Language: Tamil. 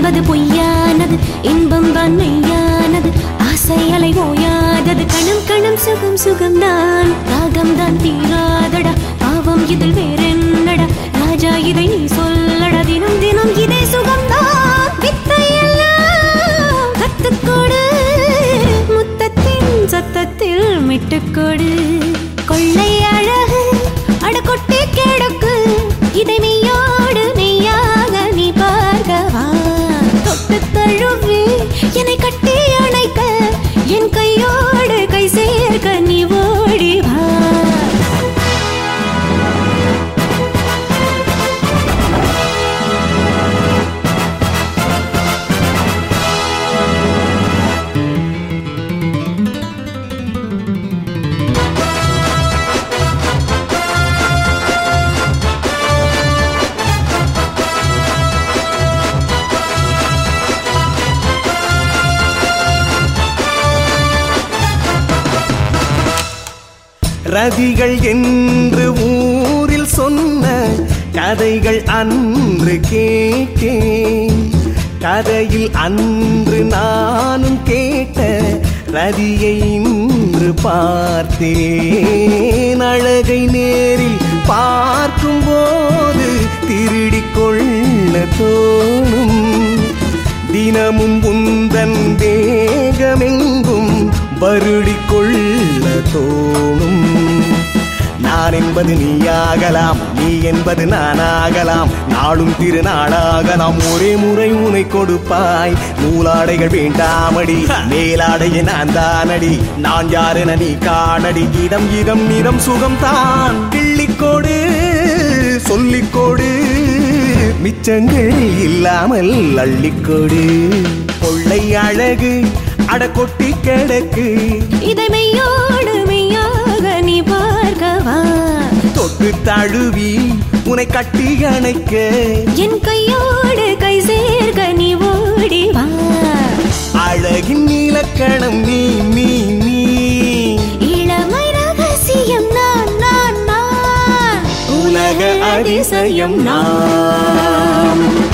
என்பது பொய்யானது, இன்பம் தான் மெய்யானது, ஆசை அலை ஓயாதது. கணம் கணம் சுகம் சுகம்தான், ராகம் தான் தீராதடா, பாவம் இதில் வேறென்னடா, ராஜா இதை நீ சொல்லடா. தினம் தினம் இதே சுகம்தான், வித்தையெல்லாம் கத்துக்கொடு, முத்தத்தின் சத்தத்தில் மிட்டுக்கொடு. கொள்ளை அழகு அடக்கொட்டி கிடக்கு, இதை மெய்யோடு மெய்யாக நீ பார்க்கவா. தொட்டு தழுவி என்னை கட்டி அணைக்க, என் கையோடு கை சேர்க்க நீ ஓடி வா. ரதிகள் என்று ஊரில் சொன்ன கதைகள் அன்று கேட்டேன், கதையில் அன்று நானும் கேட்ட ரதியை இன்று பார்த்தேன். அழகை நேரில் பார்க்கும் போது திருடிக் கொள்ள தோணும், தினமும் உந்தன் தேகமெங்கும் வருடிக் கொள்ள தோணும். நான் என்பது நீயாகலாம், நீ என்பது நானாகலாம், நாளும் திருநாளாகலாம். ஒரே முறை உனை கொடுப்பாய், நூலாடைகள் வேண்டாமடி, மேலாடையை நான் தானடி, நான் யாரென நீ காணடி. இடம் இடம் நிறம் சுகம்தான், கிள்ளிக்கோடு சொல்லிக்கோடு, மிச்சங்கள் இல்லாமல் அள்ளிக்கொடு. கொள்ளை அழகு அடக்கொட்டி கிடக்கு, இதை மெய்யோடு மெய்யாக நீ பார்க்கவா. தொட்டு தழுவி உனை கட்டி அணைக்க, என் கையோடு கை சேர்க்க நீ ஓடி வா. அழகின் இலக்கணம் நீ நீ நீ, இளமை ரகசியம் நான் நான் நான், உலக அதிசயம் நான்.